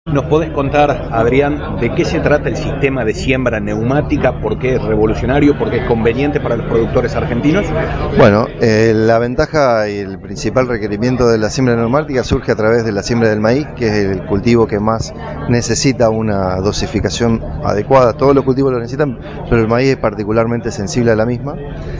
¿Nos podés contar, Adrián, de qué se trata el sistema de siembra neumática? ¿Por qué es revolucionario? ¿Por qué es conveniente para los productores argentinos? Bueno, la ventaja y el principal requerimiento de la siembra neumática surge a través de la siembra del maíz, que es el cultivo que más necesita una dosificación adecuada. Todos los cultivos lo necesitan, pero el maíz es particularmente sensible a la misma.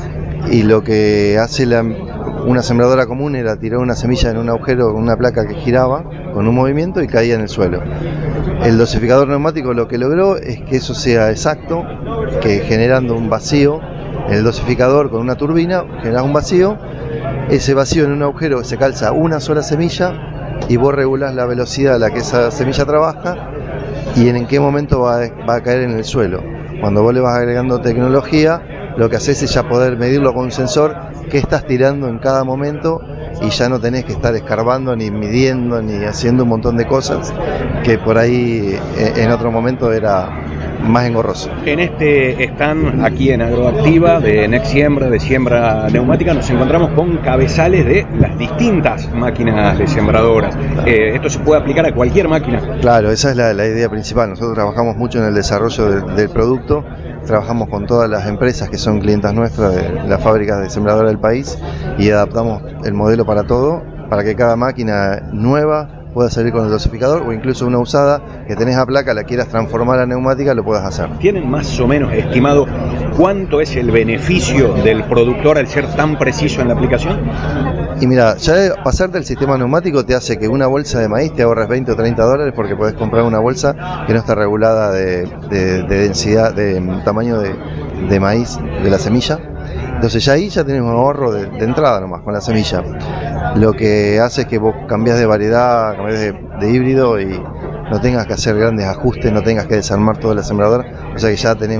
Y lo que hace una sembradora común era tirar una semilla en un agujero con una placa que giraba con un movimiento y caía en el suelo. El dosificador neumático lo que logró es que eso sea exacto, que generando un vacío en el dosificador con una turbina, generas un vacío, ese vacío en un agujero se calza una sola semilla y vos regulás la velocidad a la que esa semilla trabaja y en qué momento va a caer en el suelo. Cuando vos le vas agregando tecnología, lo que haces es ya poder medirlo con un sensor qué estás tirando en cada momento y ya no tenés que estar escarbando ni midiendo ni haciendo un montón de cosas que por ahí en otro momento era más engorroso. En este stand aquí en Agroactiva de Next Siembra, de siembra neumática, nos encontramos con cabezales de las distintas máquinas de sembradoras. ¿Esto se puede aplicar a cualquier máquina? Claro, esa es la idea principal. Nosotros trabajamos mucho en el desarrollo del producto. Trabajamos con todas las empresas que son clientas nuestras de las fábricas de sembradoras del país y adaptamos el modelo para todo, para que cada máquina nueva pueda salir con el dosificador o incluso una usada que tenés a placa, la quieras transformar a neumática, lo puedas hacer. ¿Tienen más o menos estimado cuánto es el beneficio del productor al ser tan preciso en la aplicación? Y mira, ya pasarte el sistema neumático te hace que una bolsa de maíz te ahorres 20 o 30 dólares porque podés comprar una bolsa que no está regulada de densidad, de tamaño de maíz, de la semilla. Entonces ya ahí ya tenés un ahorro de entrada nomás con la semilla. Lo que hace es que vos cambiás de variedad, cambiás de híbrido y no tengas que hacer grandes ajustes, no tengas que desarmar toda la sembradora. O sea que ya tenés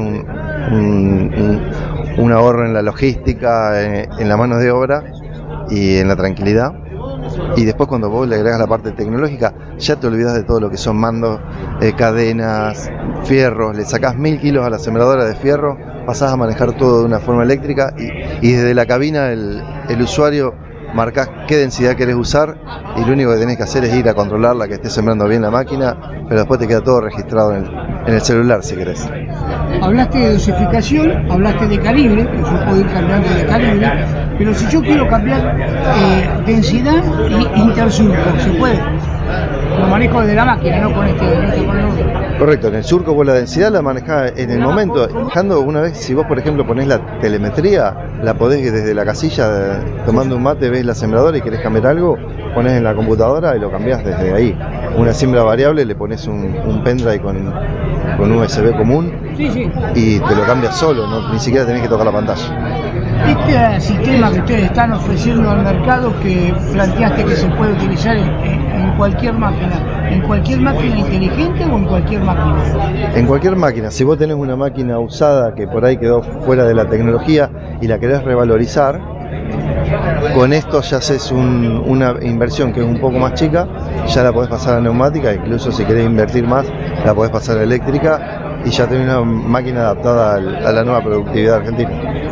un ahorro en la logística, en la mano de obra y en la tranquilidad. Y después cuando vos le agregas la parte tecnológica ya te olvidas de todo lo que son mandos, cadenas, fierros. Le sacás 1000 kilos a la sembradora de fierro, pasás a manejar todo de una forma eléctrica y desde la cabina el usuario marcás qué densidad querés usar y lo único que tenés que hacer es ir a controlarla, que esté sembrando bien la máquina, pero después te queda todo registrado en el celular si querés. Hablaste de dosificación, hablaste de calibre, que yo puedo ir cambiando de calibre, pero si yo quiero cambiar densidad e intersurco, ¿se puede? Lo manejo desde la máquina, no con este con el otro. Correcto, en el surco vos la densidad la manejás en el momento. Dejando una vez, si vos por ejemplo ponés la telemetría, la podés desde la casilla, tomando un mate, ves la sembradora y querés cambiar algo, ponés en la computadora y lo cambiás desde ahí. Una siembra variable, le pones un pendrive con USB común y te lo cambias solo, ni siquiera tenés que tocar la pantalla. Este sistema que ustedes están ofreciendo al mercado, que planteaste que se puede utilizar en cualquier máquina inteligente o en cualquier máquina. En cualquier máquina, si vos tenés una máquina usada que por ahí quedó fuera de la tecnología y la querés revalorizar, con esto ya haces una inversión que es un poco más chica, ya la podés pasar a neumática, incluso si querés invertir más, la podés pasar a eléctrica y ya tenés una máquina adaptada a la nueva productividad argentina.